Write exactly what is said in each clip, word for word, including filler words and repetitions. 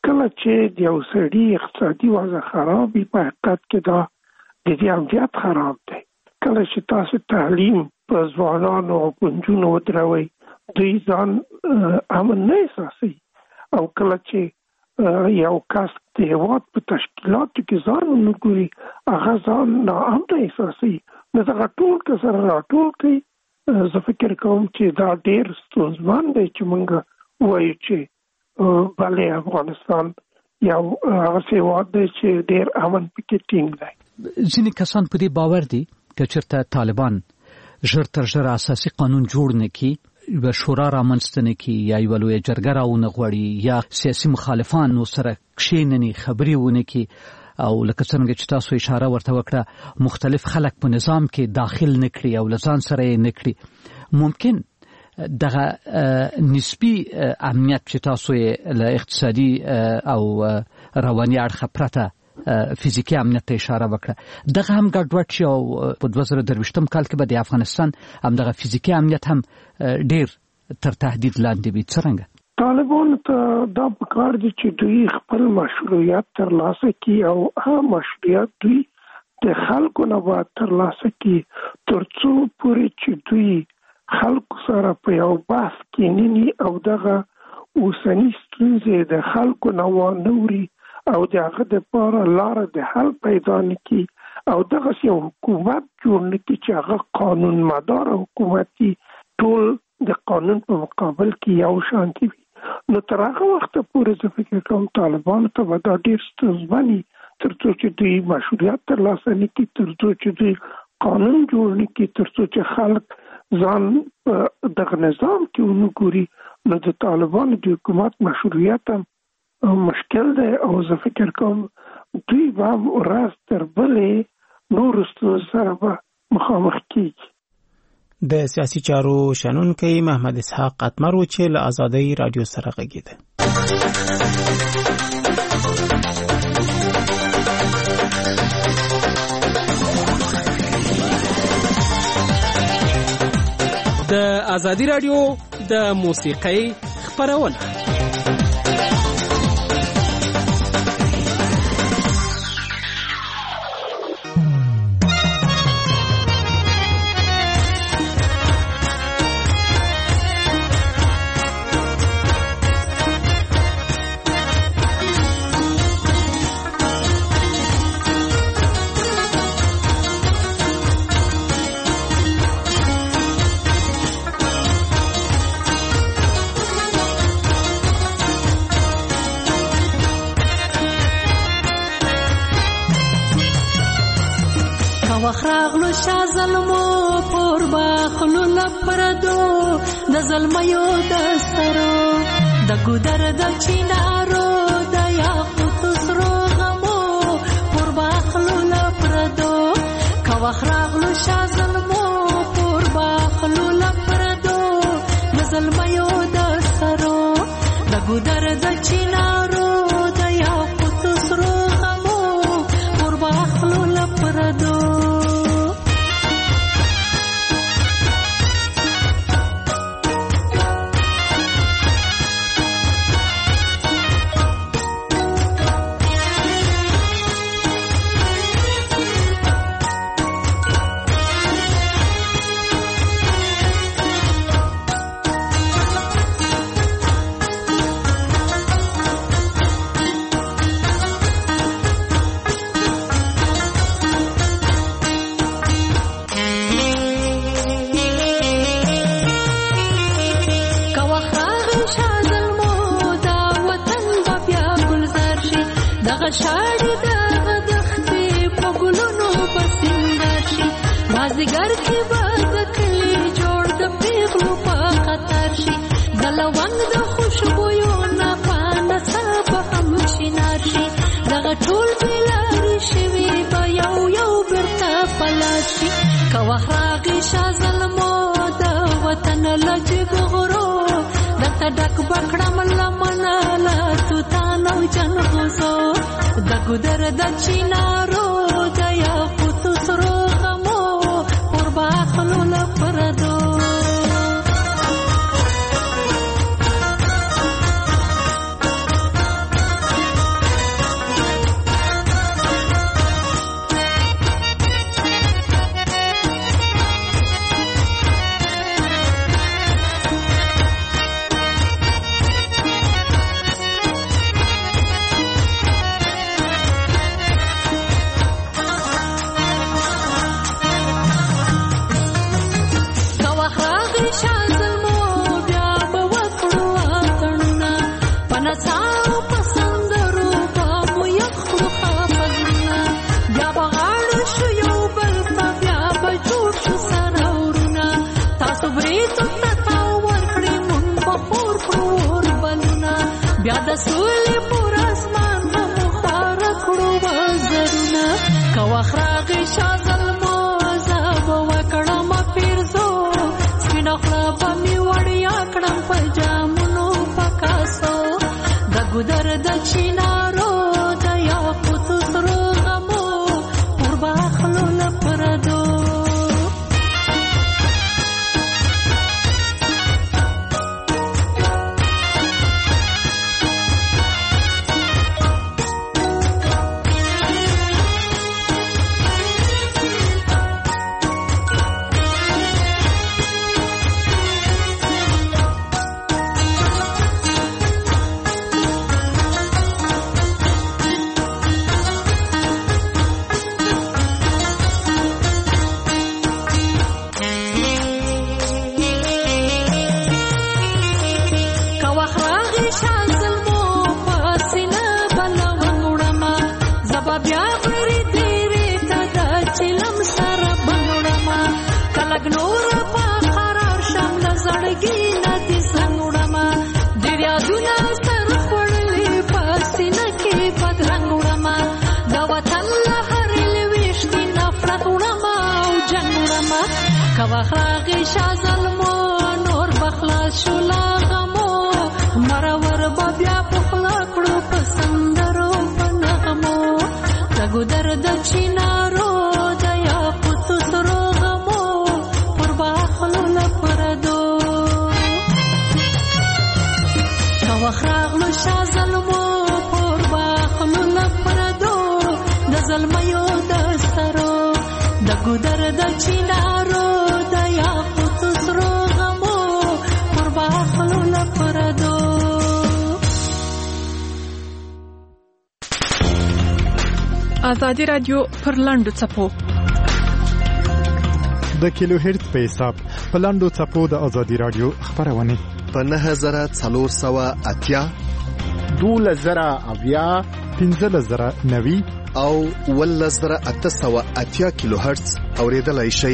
کله چې د یو سړي اقتصادي وضع خراب وي په حقیقت کې دا د دې امنیت خراب دی. کله چې تاسو تعلیم په ځوانانو او پنځونو ودروي دوی ځان امن نه احساسوي، او کله چې یو کس د هېواد په تشکیلاتو کې ځان ونه ګوري هغه ځان ناامنه احساسوي. نو دغه ټول که سره راټول کړي زه فکر کوم چې دا ډېر ستونزمن دی چې موږ وایو چې بلې افغانستان یو هغه هېواد دی چې ډېر امن پکې ټینګ دی. ځینې کسان په دې باور دي که چېرته طالبان ژر تر ژره اساسي قانون جوړ نه کړي، یوه شورا رامنځته نه کړي یا یوه لویه جرګه راونه غواړي یا سیاسي مخالفانو سره کښېنني خبرې ونه کړي او لکه څنګه چې تاسو اشاره ورته وکړه مختلف خلک په نظام کې داخل نه کړي او له ځان سره یې نه کړي، ممکن دغه نسبي امنیت چې تاسو یې له اقتصادي او رواني اړخه پرته فزیکي امنیت ته اشاره وکړه، دغه هم ګډوډ شي او په دوه زره درویشتم کال کې به د افغانستان همدغه فزیکي امنیت هم ډېر تر تهدید لاندې وي. څرنګه طالبانو ته دا پکار دي چې دوی خپل مشروعیت ترلاسه کړي او هغه مشروعیت دوی د خلکو نه باید ترلاسه کړي تر څو پورې چې دوی خلکو سره په یو بحث کې نه او دغه اوسني ستونزې د خلکو نه وانه وړي او د هغه دپاره لاره د حل پیدا نه کړي او دغسې یو حکومت جوړ نه کړي چې هغه قانون مدار حکومت وي، ټول د قانون په مقابل کې یو شانتي وي. نو تر هغه وخته پورې زه فکر کوم طالبانو ته به دا ډېر ستونزمن وي تر څو چې دوی مشروعیت ترلاسه نه کړي، تر څو چې دوی قانون جوړ نه کړي، تر څو چې خلک ځان په دغه نظام کې ونه ګوري. نو د طالبانو د حکومت مشروعیت هم مشکل دی او زه فکر کوم دوی به هم ورځ تر بلې نورو ستونزو سره به مخامخ کېږي. د سیاسي چارو شنونکی محمد اسحاق قطمر و چې له ازادۍ راډیو سره غږېده. د ازادۍ راډیو د موسیقۍ خپرونه وخراغلو شازلمو پور باخلو لپردو د زلمیو د سرو د ګودر د چینارو د یاقوت سرو غمو پور باخلو لپردو کا وخراغلو شازلمو پور باخلو لپردو د زلمیو د سرو د ګودر د چینارو د یاقوت سرو غمو پور باخلو لپردو شاړي دغه دښتې په ګلونو بسنګر شي بازیګر کې باز کلی جوړ د پیغلو په خطر شي د لونګ د خوشبویو نه پانه سبا هم شینار شي دغه ټول بلاري شوي به یو یو برته پلاس شي که وخت راغی شاه ظلمو د وطن له جګو غرو درته ډک بکړم لمنه له توتان او جنغوزو د ګودر د چینارو د یاقوت سرو غمو پر باخلو لپردو پسندرو بامو یخرو خافزنا بیا بغاړه شو یو بل په بیا به جوړ شو سرورنا تاسو بریتو تتا ورکړې مونږ په خور خور بلونه بیا د سولې پر اسمان مو خار کړو وزرونه کوا خراغې شازل مو عذاب وکړم پیرزو سپینه خلا به مې وړیا کړم په جامونو پکاسو د ګودر د چینارو د یاقوتو سرو غمو پر باخلو لپردو کوا خراغی شازل مو نور بخلاص شو لاغمو مرور بیا پخلا کړو پسندرو پنغمو تګو درد چینارو د یاقوتو سرو غمو پر باخلو لپردو کوا خراغلو شازل مو پر باخلو لپردو د زلمیو دسترو دګو درد چینارو آزادی رادیو پر لاندو چپو د کیلو هرتز په حساب په لاندو چپو د آزادی رادیو خبرونه په نه زره څلور سوه اتیا دوله زره اویا پنځه زره نوي او ول زره اته سوه اتیا کیلو هرتز اوریدلای شي.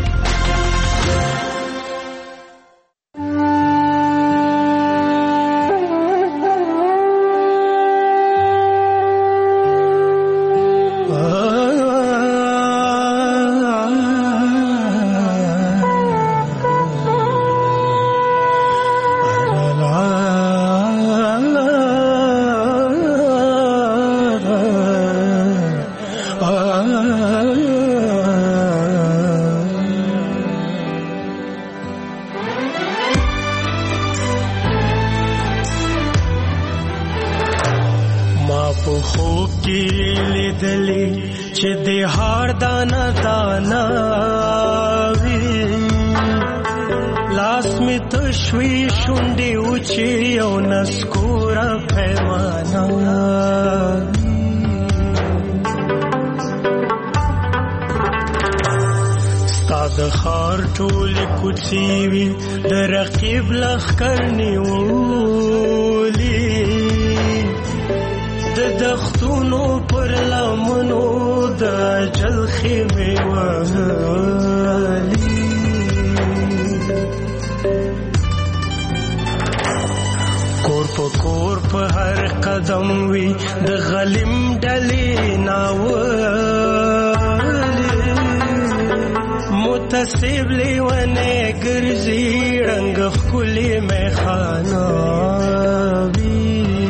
متصب لیوانه ګرځي رنگ خولي مې خانه وي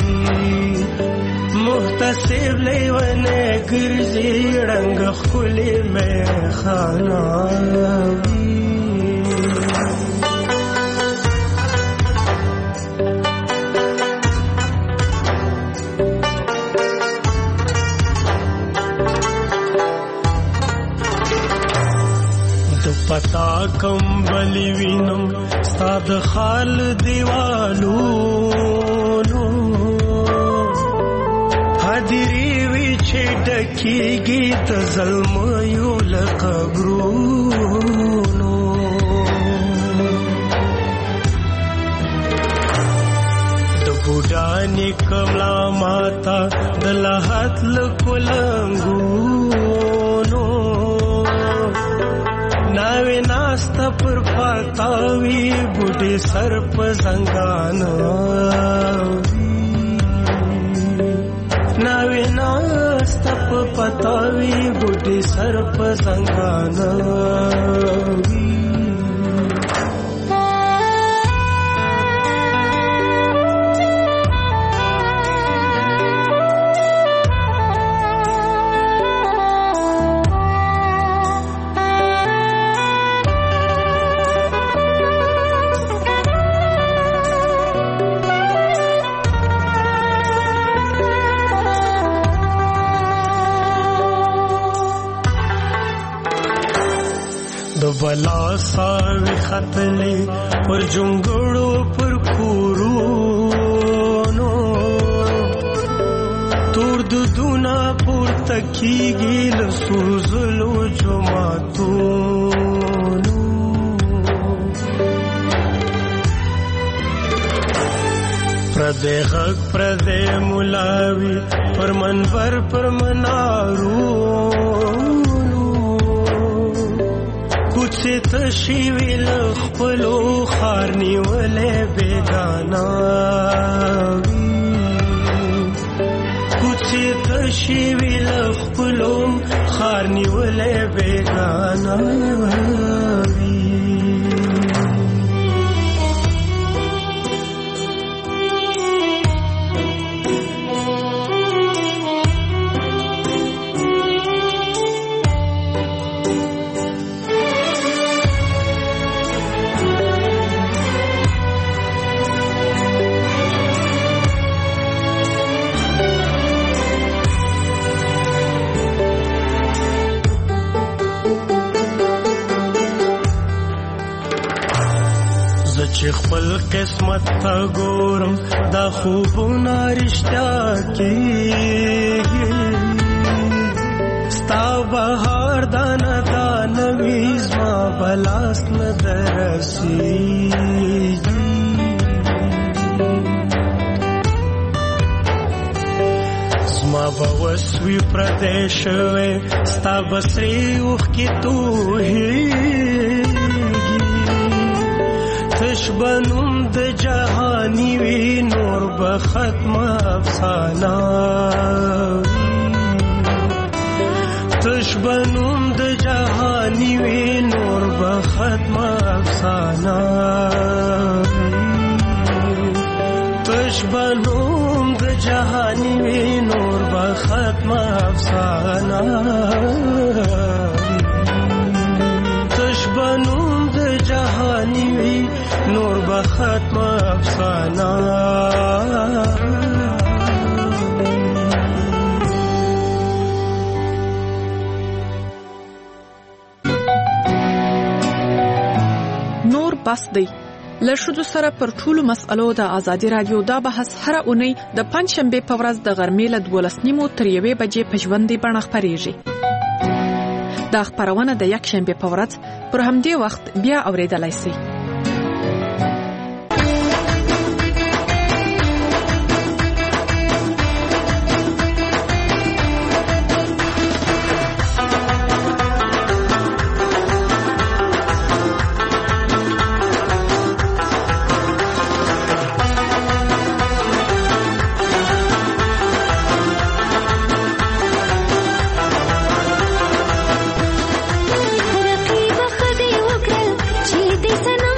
متصب لیوانه ګرځي رنگ خولي مې خانه وي پتا کم بلی وینم ستاد خال دیوالو نو حاضری وی چې ډکیږي د ظلم یو لقبرونو د بوډانی کملا ماتا د لحد لکولنګونو ناوی ناستا پر پاتاوی بوډی سر په زنګانو ناوی ناستا په پاتاوی بوډی سر په زنګانو بلا ساوی خطلی پر جنگڑو پر کورونو تور دودونا پر تکیگی لسوزلو جماعتونو پردے غق پردے ملاوی پر منبر پر منارو کوڅه تشي ویل خپلو خار نیولې بیگانا کوڅه تشي ویل خپلو خار نیولې بیگانا چې خپل قسمت ته ګورم دا خوبونه رښتیا کېږي ستا بهار دانه دانه وي زما بلاس نه درسېږي زما به وس وي پردی شوی ستا به سرې اوښکې تویېږي تشبنم د جهانی وی نور به ختم افسانه تشبنم د جهانی وی نور به ختم افسانه تشبنم د جهانی وی نور به ختم افسانه تشبنم د جهانی وی نور به ختم افسانه نور بس دی له ښځو سره پر ټولو مسألو د ازادي رادیو دا بحث هره اونۍ د پنځشنبې په ورځ د غرمې له دولس نیمو تر یوې بجې په ژوندۍ بڼه خپرېږي. دا خپرونه د یکشنبې په ورځ پر همدې وخت بیا اورېدلای شئ. رقیب خدای وکړ چې دې سنا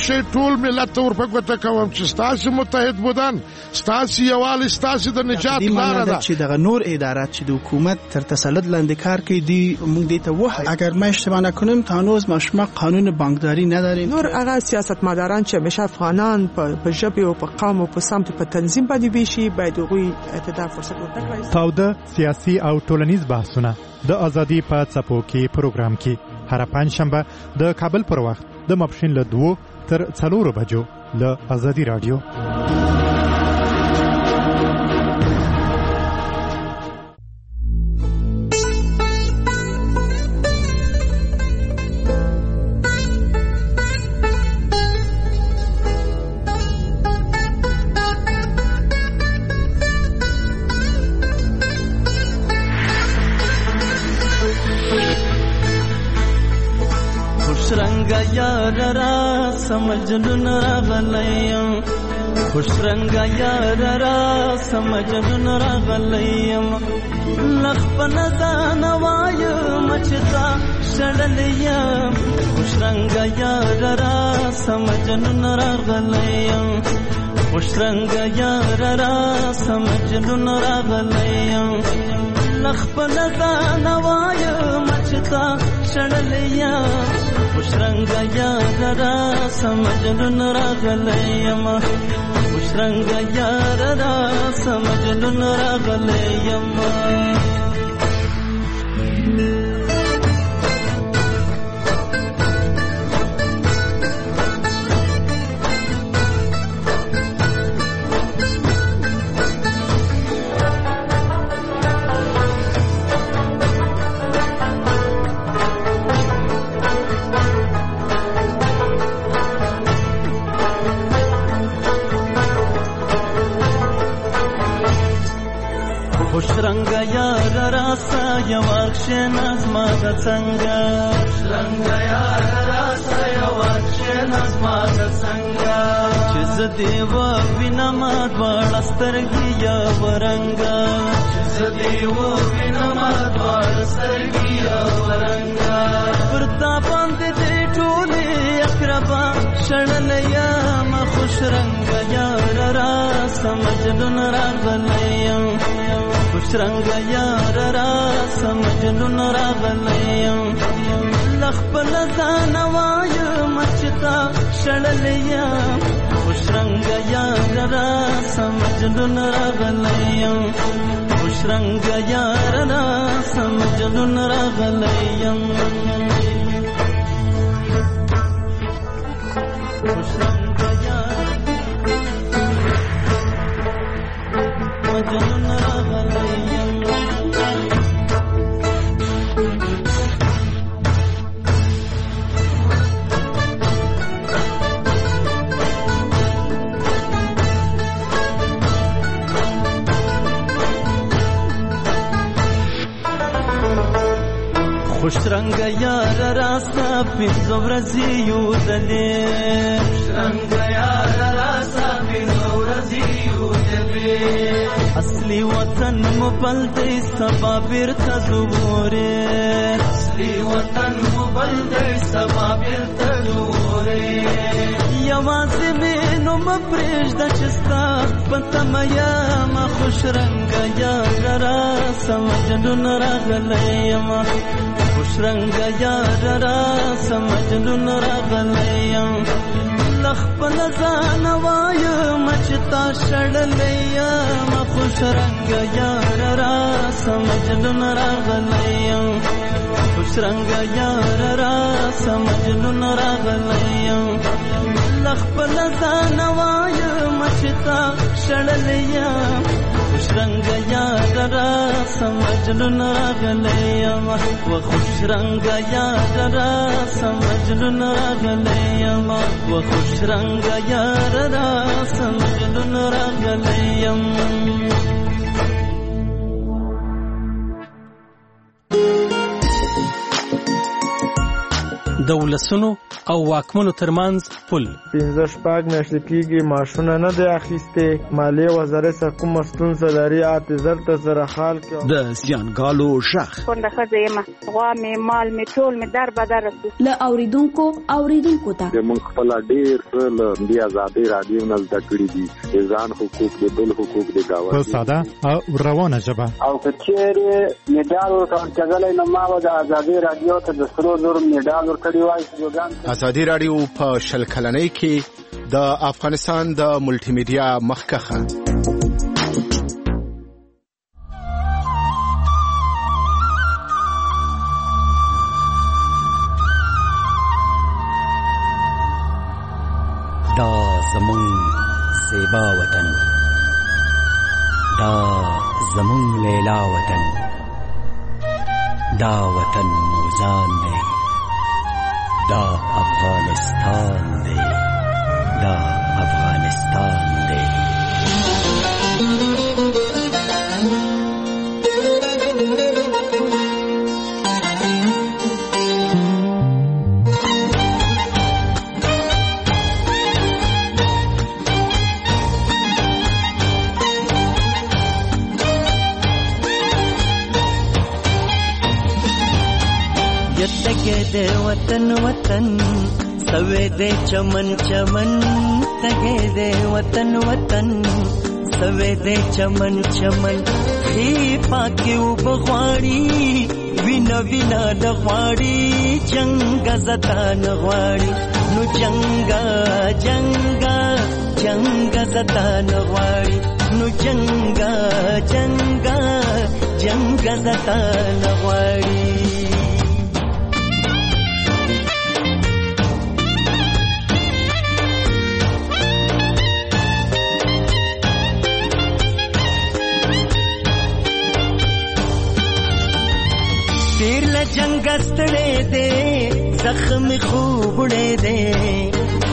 شي ټول ملت ورپګوته کوم چې ستاسو متحد بودن ستاسو یوال ستاسو د نجات لار ده چې دغه نور ادارات چې د حکومت تر تسلط لاندې کار کوي دی موږ دې ته وایو اگر ما اشتباه نکنم تا هنوز ما قانون بانکداری نداریم. نور هغه سیاستمداران چې همیشه افغانان په ژبه او په قوم او په سمت په تنظیم باندې ویشي باید هغوی ته دا فرصت ورکړي. تاوده سیاسي او ټولنیز بحثونه د ازادي په څپو کې پروګرام کې هر پنځشنبه د کابل پر وخت د ماپښین له دوه تر څلورو بجو له ازادي رادیو. سمجنون راغلیم خوش رنگا یار را سمجنون راغلیم لخپن دان وایم چتا شړلیم خوش رنگا یار را سمجنون راغلیم خوش رنگا یار را سمجنون راغلیم لخپن دان وایم چتا شړلیم خوش رنگ یار را سمجنون راغلیم خوش رنگ یار را سمجنون راغلیم. خوش رنگ یار راسا یوارشن از ما دڅنګا رنگ یار راسا یوارشن از ما دڅنګا چې زدی و وینم ورسترګي یا ورنګا چې زدی و وینم ورسترګي یا ورنګا پرتا باندې دې ټولې اقربا شړلیا ما خوش رنگ یار راسا مجنون راغلیم خوش رنگ یار را سمجنون راغلیم لخپل ځان وایم چتا شړلیم خوش رنگ یار را سمجنون راغلیم خوش رنگ یار را سمجنون راغلیم خوش رنگ یار مجنون خوش رنگ یار راسا پینځو ورځې یو دلې خوش رنگ یار راسا پینځو ورځې یو دلې اصلي وطن مبل دې سبا بیرته زوره اصلي وطن مبل دې سبا بیرته زوره یوازې مې نو مپرېږ د چستا پتمیا ما خوش رنگ یار راسا مجنون راغلیم خوش رنگ یار را سمجنون راغلیم لخپل ځان وایم چتا شړلیم خوش رنگ یار را سمجنون راغلیم خوش رنگ یار را سمجنون راغلیم لخپل ځان وایم چتا شړلیم خوش رنگ یار را سمجنون راغلیم و خوش رنگ یار را سمجنون راغلیم و خوش رنگ یار را سمجنون راغلیم. د ولسونو او واکمنو ترمنځ پل. پنځه شپږ میاشتې کېږي ماشونه نه دی اخیستې. مالیې وزارت سره کومه ستونزه لري اته زر ته سره حال کړي. د زیانګالو غږ کونډه ښځه یم، غوا مې مال مې ټول مې در بدر رسو. له اوریدونکو اوریدونکو ته موږ خپل ډېر څه له دې آزادۍ رادیو نه زده کړي دي. د ځان حقوق د بل حقوق د گاونډي په ساده او روانه ژبه. او که چیرې میډال ورکول کېدلی نو ما به د ازادي رادیو ته د سرو زرو میډال ورکړی وای. ازادي رادیو په شل کلنۍ کې د افغانستان د ملټي میډیا مخکښه. دا زمون زیبا وطن، دا زمون لیلا وطن، دا وطن موزان دی، دا افغانستان دی، دا افغانستان دی. تگے دے وطن وطن سوے دے چمن چمن، تگے دے وطن وطن سوے دے چمن چمن. خی پاکی او بغواړي وینا وینا دغواړي، جنگ زتا نغواړي نو جنگا جنگا جنگ زتا نغواړي نو جنگا جنگا جنگ زتا نغواړي. جنگ ستړې دې زخم خوبړې دې،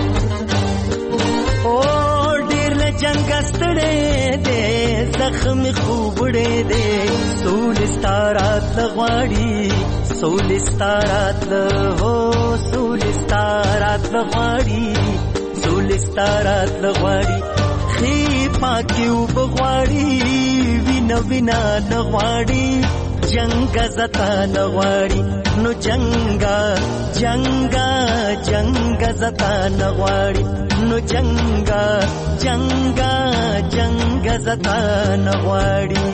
او ډېر له جنگ ستړې دې زخم خوبړې دې. سول ستارات لغواړي سول ستارات هو سول ستارات لغواړي سول ستارات لغواړي. خی پاکی او بغواړي وینا وینا نغواړي، جنگ زتا نغواړي نو جنگا جنگا جنگ زتا نغواړي نو جنگا جنگا جنگ زتا نغواړي.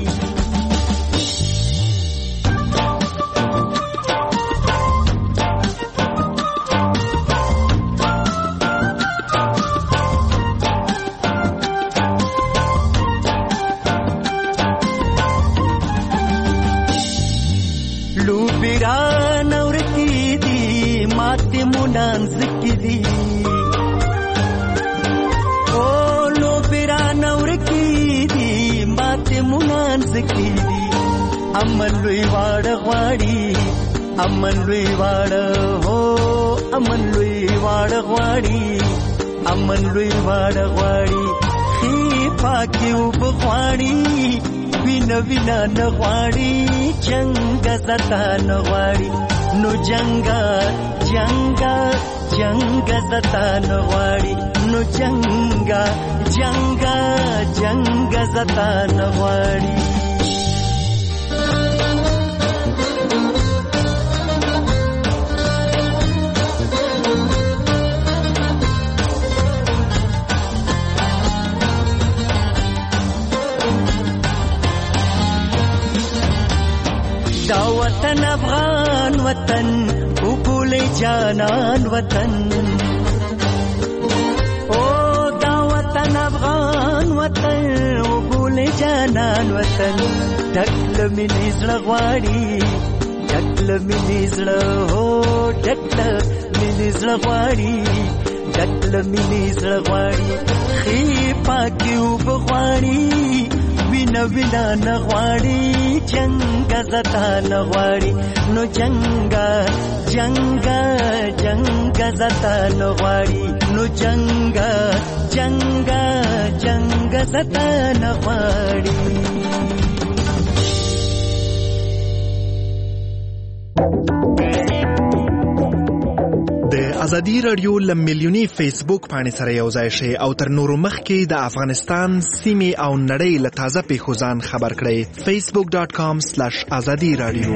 امن لوی واړه غواړي امن لوی واړه هو امن لوی واړه غواړي امن لوی واړه غواړي. خی پاکی او بغواړي وینا وینا نغواړي، جنگ زتا نغواړي نو جنگا جنگا جنگ زتا نغواړي نو جنگا جنگا جنگ زتا نغواړي. دا وطن افغان وطن وګول جانان وطن، او دا وطن افغان وطن وګول جانان وطن. ډکل مینې زړه غواړي ډکل مینې زړه هو ډکل مینې زړه غواړي ډکل مینې زړه غواړي. خی پاکی او بغواړي وینا وینا نغواړي، جنگ زتا نغواړي نو جنگا جنگا جنگ زتا نغواړي نو جنگا جنگا جنگ زتا نغواړي. ازادي رادیو له میلیوني فیسبوک پاڼې سره یو ځای شي او تر نورو مخکې د افغانستان سیمې او نړۍ له تازه پیښو ځان خبر کړئ. فیسبوک ډاٹ کام سلیش ازادي رادیو.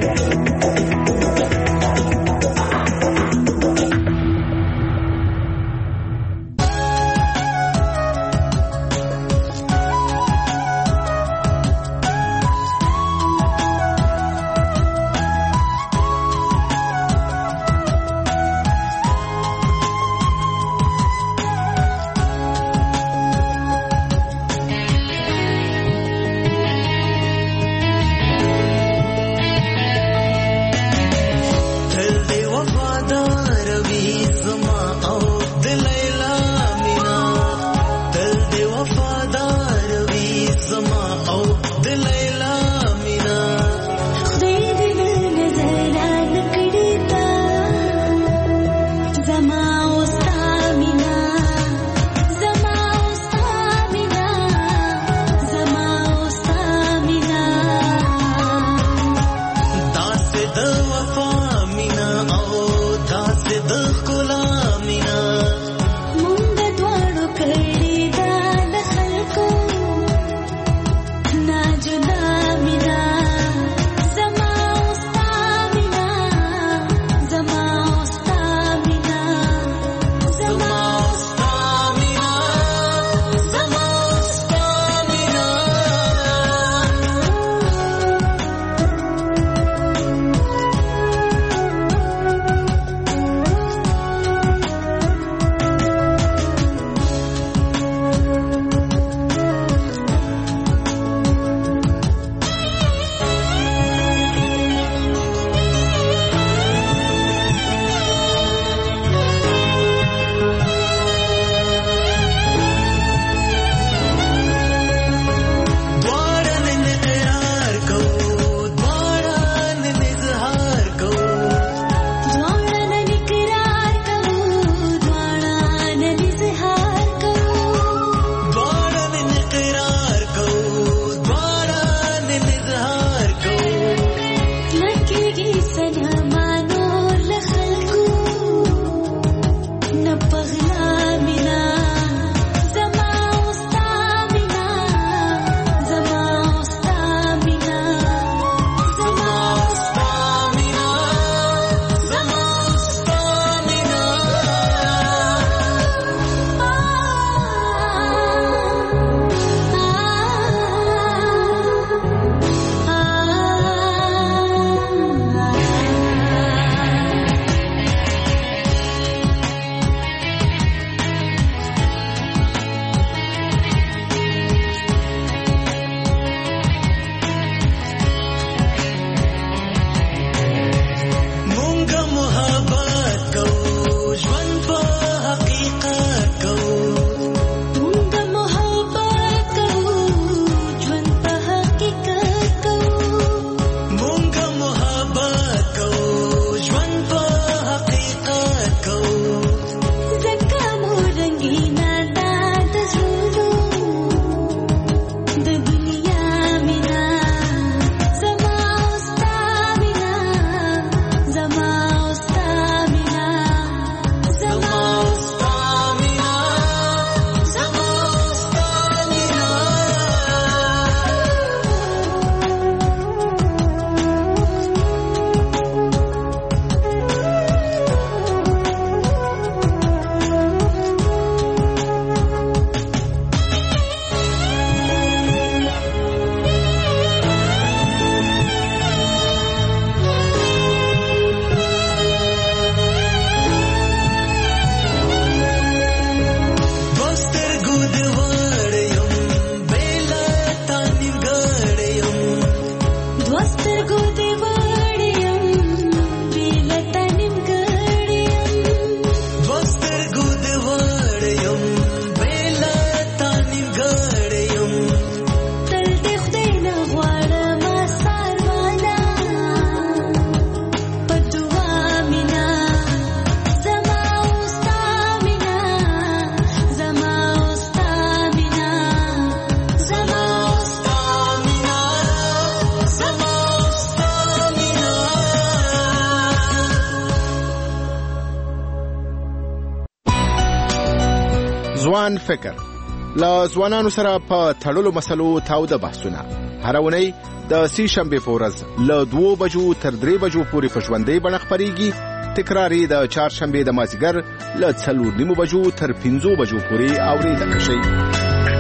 ځوان فکر له ځوانانو سره په تړلو مسلو تاوده بحثونه هر اونۍ د سې شنبې په ورځ له دوو بجو تر درې بجو پورې په ژوندۍ بڼه خپرېږي. تکرار یې د چهارشنبې د مازدیګر له څلور نیمو بجو تر پنځو بجو پورې اورېدلی شئ.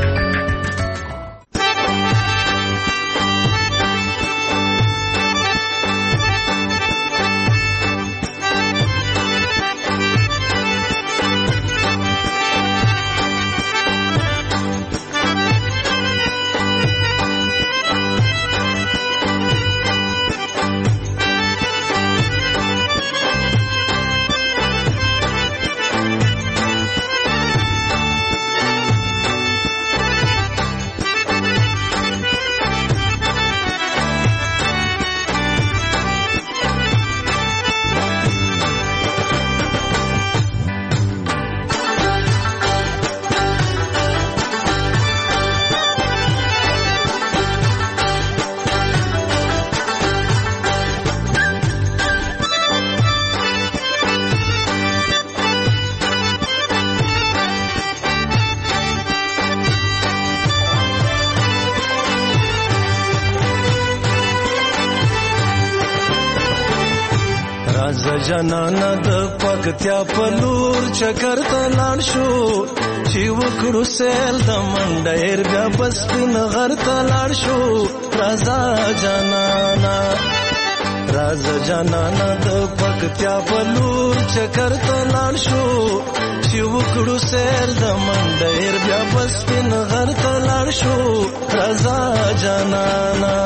جانانا د پکتیا په لور چکر ته لاړ شو چې وکړو سیل د منډیر بیا بس پین غر ته لاړ شو. رازا جانانا رازا جانانا د پکتیا په لور چکر ته لاړ شو چې وکړو سیل د منډیر بیا بس پین غر ته لاړ شو. رازا جانانا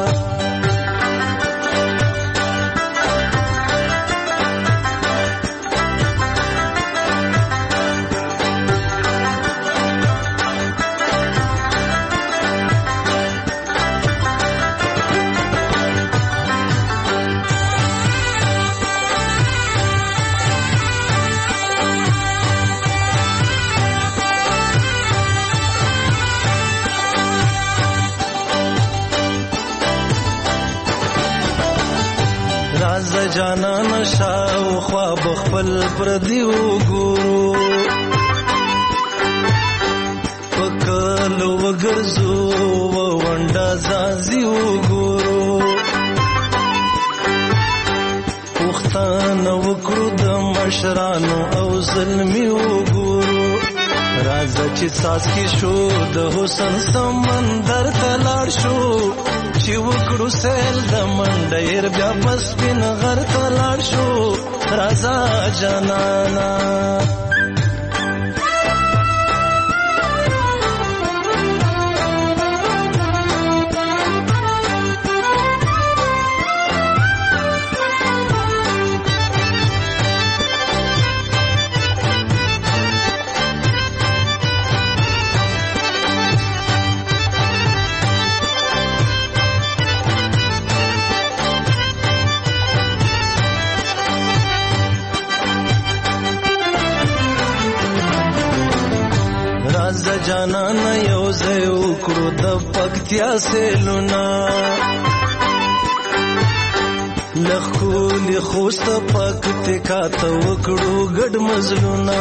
جانا نشاو خواب خپل پردیو ګورو پکلو وګرځو ونډا زازیو ګورو پښتانه وکړو د مشرانو او ظلمیو ګورو. راځه چې ساس کې شو د حسن سمندر ته لاړ شو چې وکړو سیل د منډیر بیا بس پین غر ته لاړ شو. رازا جانانا جانانا یو ځای وکړو د پکتیا سیلونه لخولی خوست پکتیا ته وکړو ګډ مزلونه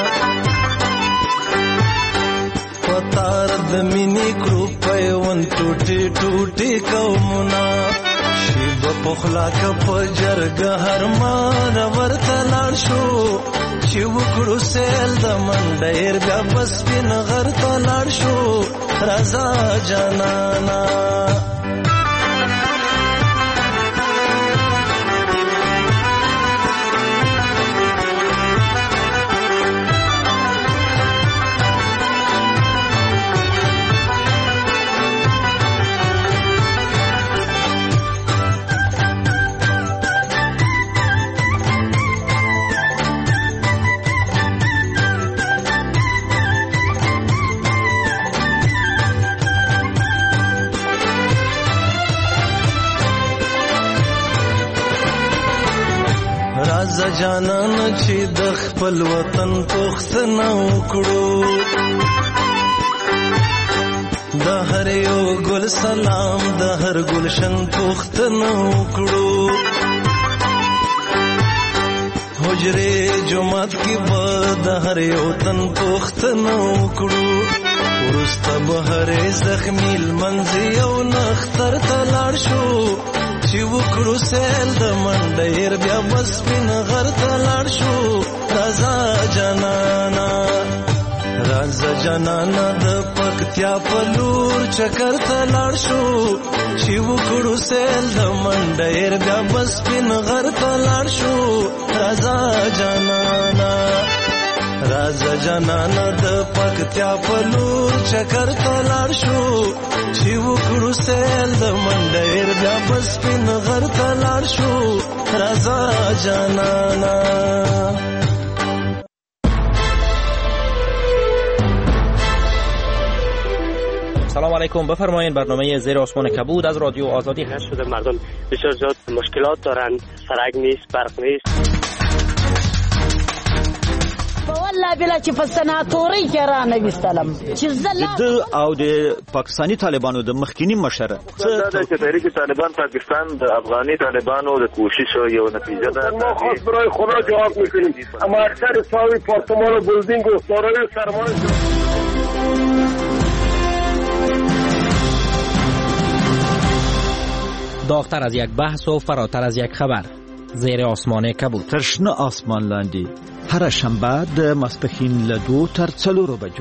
پتار د مینې کړو پیوند ټوټي ټوټي قومونه شیب پخلا کپ جرګه هر مار ورته لاړ شو چې وکړو سیل د منډیر بیا بس پین غر ته لاړ شو. رازا جانانا رازا جانان چې د خپل وطن پوښتنه وکړو د هر یو ګل سلام د هر ګلشن پوښتنه وکړو. هو حجرې جمعات کې به د هر یو تن پوښتنه وکړو وروسته به هرې زخمي لمنځي او نختر ته لاړ شو چې وکړو سیل د منډیر بیا به سپین غر ته لاړ شو راځه جانانا راځه جانانا د پکتیا په لور چکر ته لاړ شو چې وکړو سیل د منډیر بیا به سپین غر ته لاړ شو راځه جانانا راځه جانانا د پکتیا په لور چکر ته لاړ شو چې وکړو سیل د منډیر بیا به سپین غر ته لاړ شو راځه جانانا. سلام علیکم، بفرمایید. برنامه زیر آسمان کبود از رادیو آزادی هست. شده مردم بسیار زیاد مشکلات دارند، سرک نیست، برق نیست. والله بلا چې په سناتوري کې را نه وستلم چې زله او د پاکستانی طالبانو د مخکینی مشر دا چې تحریک طالبان پاکستان د افغاني طالبانو د کوشش یو نتیجه ده. ما خاص برای خدا جواب میکنیم، اما اکثر ساوی پارتمان و بلدینگ و سارای سرمان داغتر از یک بحث و فراتر از یک خبر. زیر آسمان کبود. ترشنه آسمان لاندی. هر شنبه د ماسپښین له دوو تر څلورو بجو.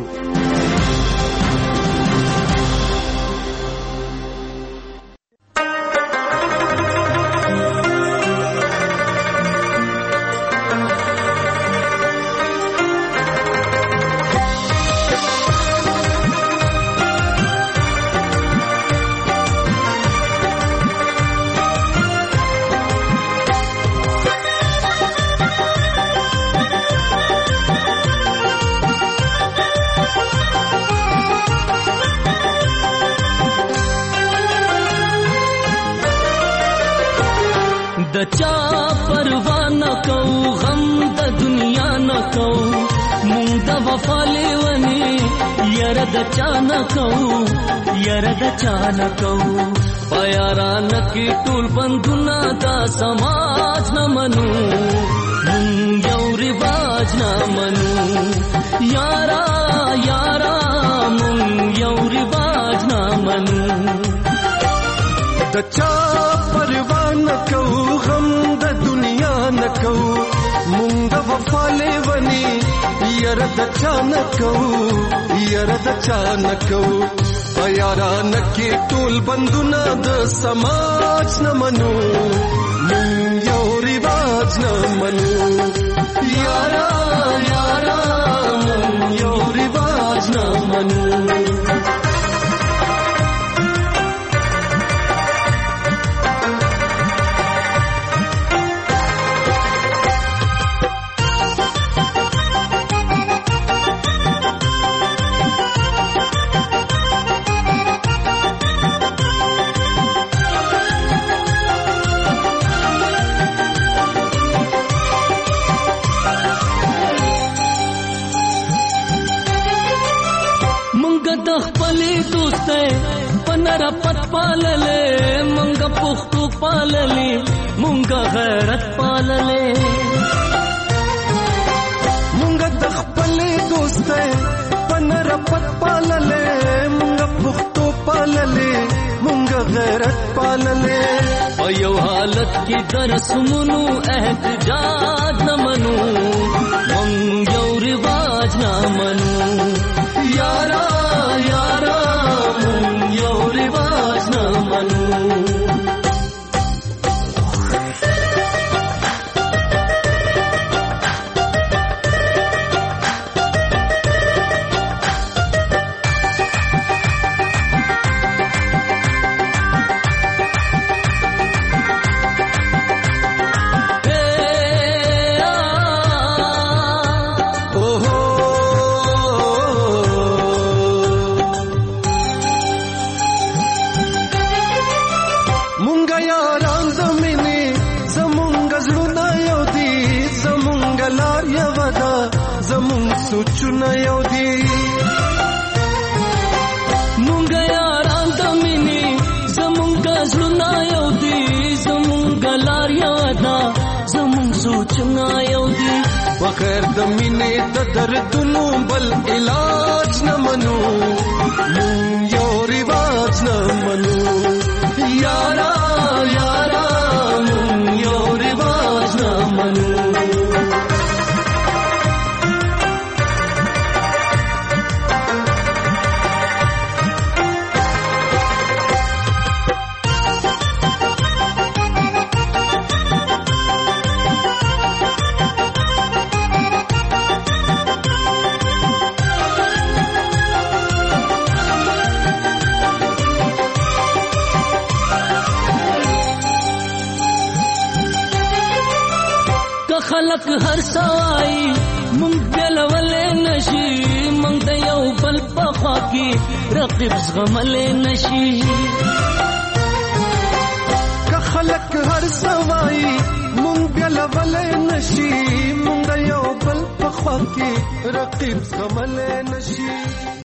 د چا پروا نه کو غم د دنیا نه کو مونږ د وفا لیونی یاره د چا نه کو یاره د چا نه کو پیاران کې ټول بندونه دا سماج نه منو مونږ یو رواج نه منو یارا یارا مونږ یو رواج نه منو د چا پروا نه کو غم د دنیا نه کو مونږ د وفا لیونی یاره د چا نه کو یاره د چا نه کو پیاران کې ټول بندونه د سماج نه منو مونږ یو رواج نه منو یارا یارا مونږ یو رواج نه منو. پنرا پت پاللے منگا پختو پاللے منگا غیرت پاللے منگا دخپلے دوستے پنرا پت پاللے منگا پختو پاللے منگا غیرت پاللے ایو حالت کی درس منو احتجاج نہ منو منگ یو رواج نہ منو یارا یارا منگ یو رواج نہ منو. Oh بغیر د مینې د دردونو بل علاج نه منو مونږ یو رواج نه منو یارا یارا مونږ یو رواج نه منو خلق هر سوای مونږ بلولې نشي مونږ د یو بل په خوا کې رقیب زغملې نشي که خلق هر سوای مونږ بلولې نشي مونږ د یو بل په خوا کې رقیب زغملې نشي